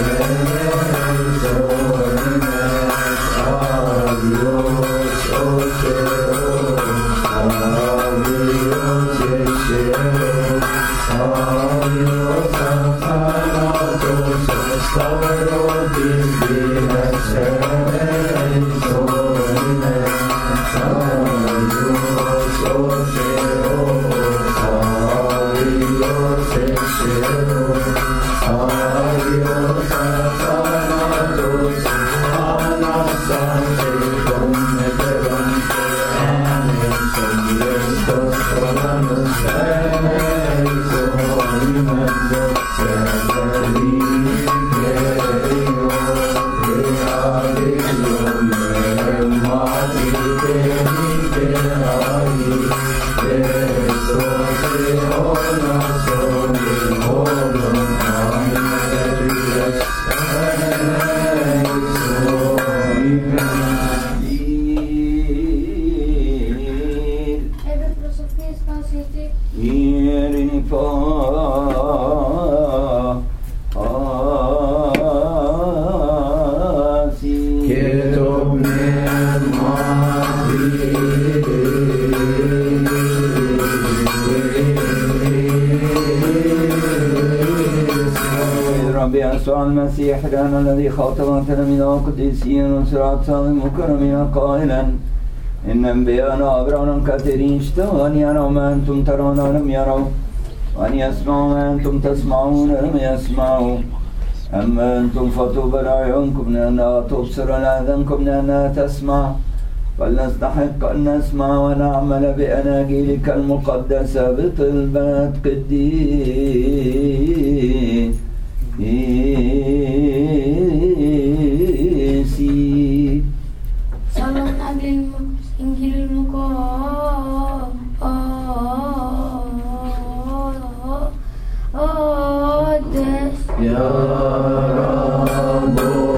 المسيح لنا الذي خاطب تلاميذه القديسين وسرعة المكرمين قائلا إن أنبياءنا أبرارا كثيرين اشتهوا أن يروا ما أنتم ترون لم يروا وأن يسمعوا ما أنتم تسمعون لم يسمعوا أما أنتم فطوبى لأعينكم لأنها تبصر ولأذنكم لأنها تسمع فلنستحق أن نسمع ونعمل بأناجيلك المقدسة بطلبة قديسي صلوا من أجل إنجيل المقدس يا رب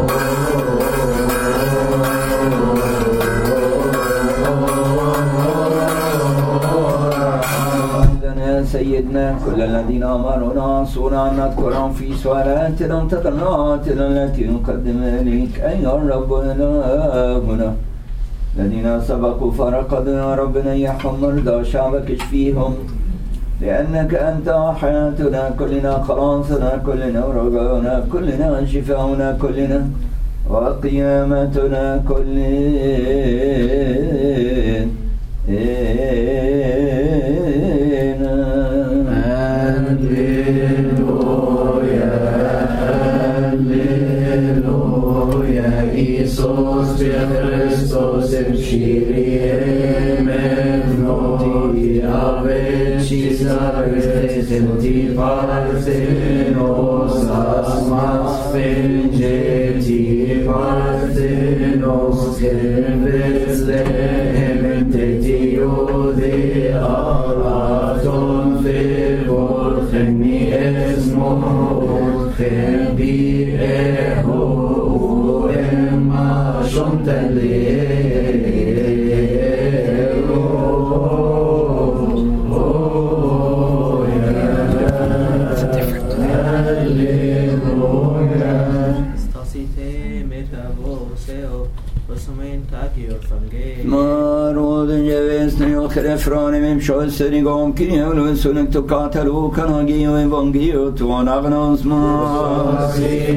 سيدنا كل الذين أمرنا صورا نذكرهم في صلاتنا وتقنعاتنا التي نقدم إليك أيها الرب إلهنا الذين سبقوا فرقدوا يا رب نيحهم مرضى شعبك اشفيهم لأنك أنت حياتنا كلنا خلاصنا كلنا ورجاؤنا كلنا شفاؤنا كلنا وقيامتنا كلنا Iisus via Christus im Kyrie Mevnoti avecis agrestes in ti parthenos asmas fingeti parthenos kerves lehemte diode araton fervor chemi esmot chebi eho Refranem Scholzerigom Kiniolo Sunecto Catalu Canagio Evangio tu Anagnos Mas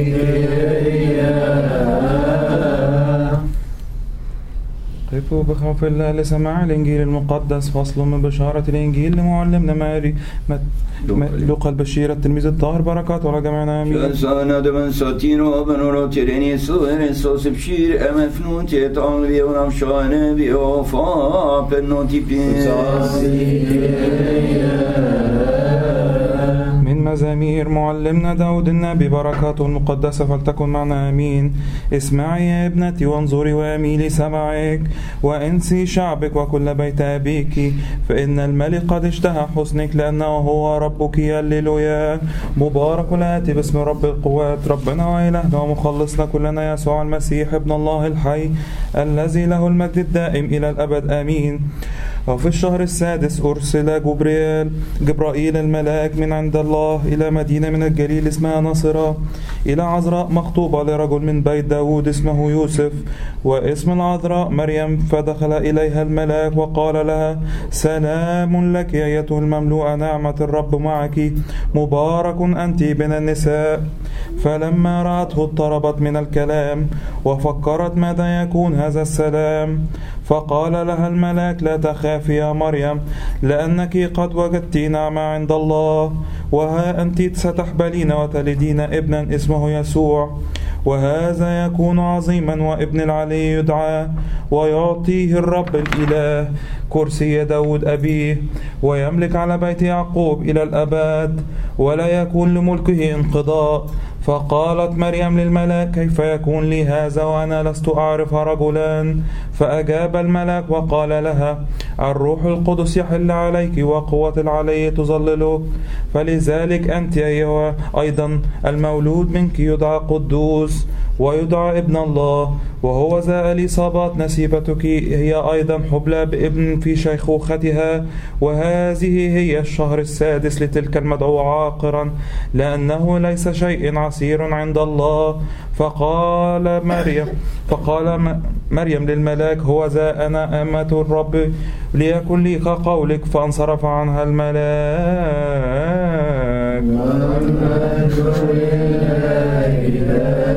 قفوا بخوف الله لسماع الإنجيل المقدس. فصل من بشارة الإنجيل لمعلمنا ماري لوقا البشير التلميذ الطاهر بركات على جميعنا آمين. شاسانا دمن ساتينو وبنورو تيريني سوير سوس بشير أمفنون تيتان بيونام شانه بيوفا بنوتي بين من مزامير معلمنا داود النبي بركاته المقدسة فلتكن معنا آمين. اسمعي يا ابنتي وانظري واميلي سمعك وانسي شعبك وكل بيت أبيك فإن الملك قد اشتهى حسنك لأنه هو ربك. هللويا. مبارك الآتي باسم رب القوات ربنا وإلهنا ومخلصنا كلنا يسوع المسيح ابن الله الحي الذي له المجد الدائم إلى الأبد آمين. وفي الشهر السادس أرسل جبرائيل الملاك من عند الله إلى مدينة من الجليل اسمها ناصرة، إلى عذراء مخطوبة لرجل من بيت داود اسمه يوسف، واسم العذراء مريم. فدخل إليها الملاك وقال لها: سلام لك أيتها المملوءة، نعمة الرب معك، مبارك أنت بين النساء. فلما رأته اضطربت من الكلام وفكرت ماذا يكون هذا السلام. فقال لها الملاك: لا تخافي يا مريم، لأنك قد وجدت نعمة عند الله، وها أنت ستحبلين وتلدين ابنا اسمه يسوع، وهذا يكون عظيما، وابن العلي يدعى، ويعطيه الرب الإله كرسي داود أبيه، ويملك على بيت يعقوب إلى الأبد، ولا يكون لملكه انقضاء. فقالت مريم للملاك: كيف يكون لي هذا وأنا لست أعرف رجلا؟ فأجاب الملاك وقال لها: الروح القدس يحل عليك، وقوة العلي تظللك، فلذلك أنت أيها أيضا المولود منك يدعى قدوس، ويدعى ابن الله. وهو ذا إليصابات نسيبتك هي أيضا حبلى بابن في شيخوختها، وهذه هي الشهر السادس لتلك المدعوة عاقرا، لأنه ليس شيء عسير عند الله. فقال مريم للملاك: هو ذا أنا أمة الرب، ليكن لي كقولك. فانصرف عنها الملاك.